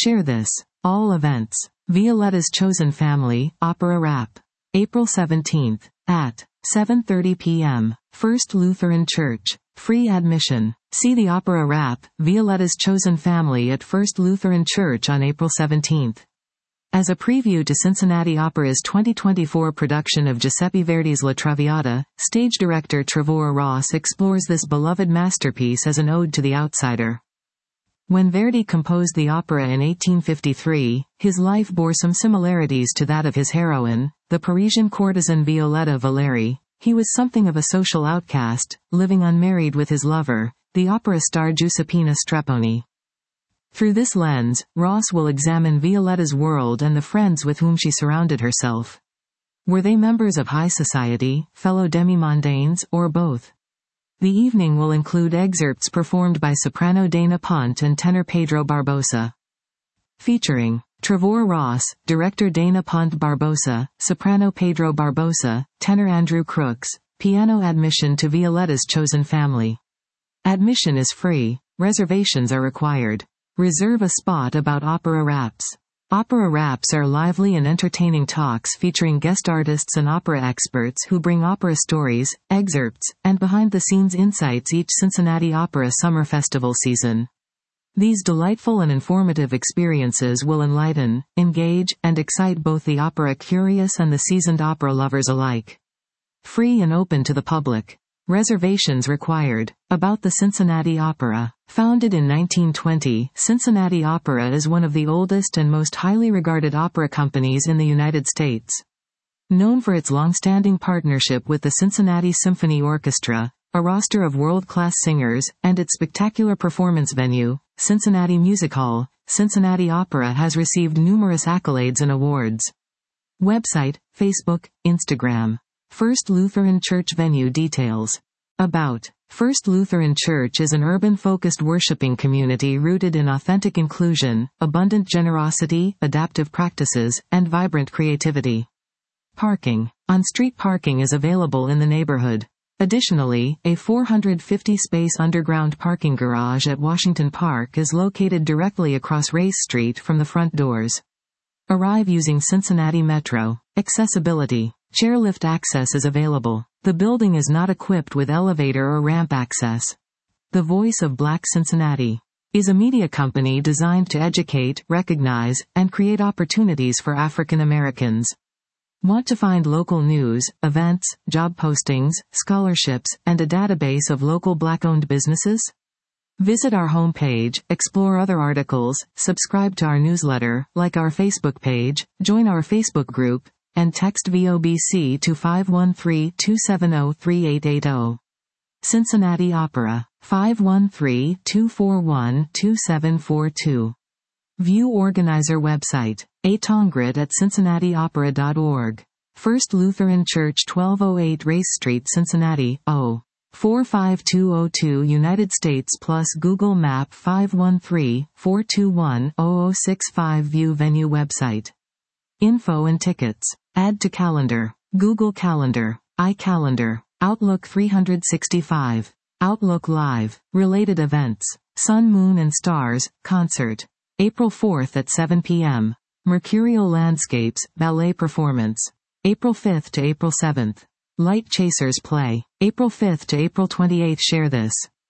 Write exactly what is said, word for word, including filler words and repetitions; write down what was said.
Share this. All events. Violetta's Chosen Family, Opera Rap. April seventeenth, at seven thirty p m First Lutheran Church. Free admission. See the opera Rap, Violetta's Chosen Family at First Lutheran Church on April seventeenth. As a preview to Cincinnati Opera's twenty twenty-four production of Giuseppe Verdi's La Traviata, stage director Trevor Ross explores this beloved masterpiece as an ode to the outsider. When Verdi composed the opera in eighteen fifty-three, his life bore some similarities to that of his heroine, the Parisian courtesan Violetta Valeri. He was something of a social outcast, living unmarried with his lover, the opera star Giuseppina Strepponi. Through this lens, Ross will examine Violetta's world and the friends with whom she surrounded herself. Were they members of high society, fellow demi-mondaines, or both? The evening will include excerpts performed by soprano Dana Punt and tenor Pedro Barbosa. Featuring Trevor Ross, director Dana Punt Barbosa, soprano Pedro Barbosa, tenor Andrew Crooks, piano. Admission to Violetta's Chosen Family. Admission is free. Reservations are required. Reserve a spot. About opera raps. Opera raps are lively and entertaining talks featuring guest artists and opera experts who bring opera stories, excerpts, and behind-the-scenes insights each Cincinnati Opera Summer Festival season. These delightful and informative experiences will enlighten, engage, and excite both the opera curious and the seasoned opera lovers alike. Free and open to the public. Reservations required. About the Cincinnati Opera. Founded in nineteen twenty, Cincinnati Opera is one of the oldest and most highly regarded opera companies in the United States. Known for its long-standing partnership with the Cincinnati Symphony Orchestra, a roster of world-class singers, and its spectacular performance venue, Cincinnati Music Hall, Cincinnati Opera has received numerous accolades and awards. Website, Facebook, Instagram. First Lutheran Church venue details. About. First Lutheran Church is an urban-focused worshiping community rooted in authentic inclusion, abundant generosity, adaptive practices, and vibrant creativity. Parking. On-street parking is available in the neighborhood. Additionally, a four hundred fifty space underground parking garage at Washington Park is located directly across Race Street from the front doors. Arrive using Cincinnati Metro. Accessibility. Chairlift access is available. The building is not equipped with elevator or ramp access. The Voice of Black Cincinnati is a media company designed to educate, recognize, and create opportunities for African Americans. Want to find local news, events, job postings, scholarships, and a database of local Black-owned businesses? Visit our homepage, explore other articles, subscribe to our newsletter, like our Facebook page, join our Facebook group, and text V O B C to five one three, two seven zero, three eight eight zero. Cincinnati Opera. five one three, two four one, two seven four two. View organizer website. Atongrid at cincinnati opera dot org. First Lutheran Church, twelve oh eight Race Street, Cincinnati, zero four five two zero two, United States plus Google Map five one three, four two one, zero zero six five. View venue website. Info and tickets. Add to calendar. Google Calendar. iCalendar. Outlook three sixty-five. Outlook Live. Related events. Sun, Moon and Stars, concert. April fourth at seven p m Mercurial Landscapes, ballet performance. April fifth to April seventh. Light Chasers play. April fifth to April twenty-eighth. Share this.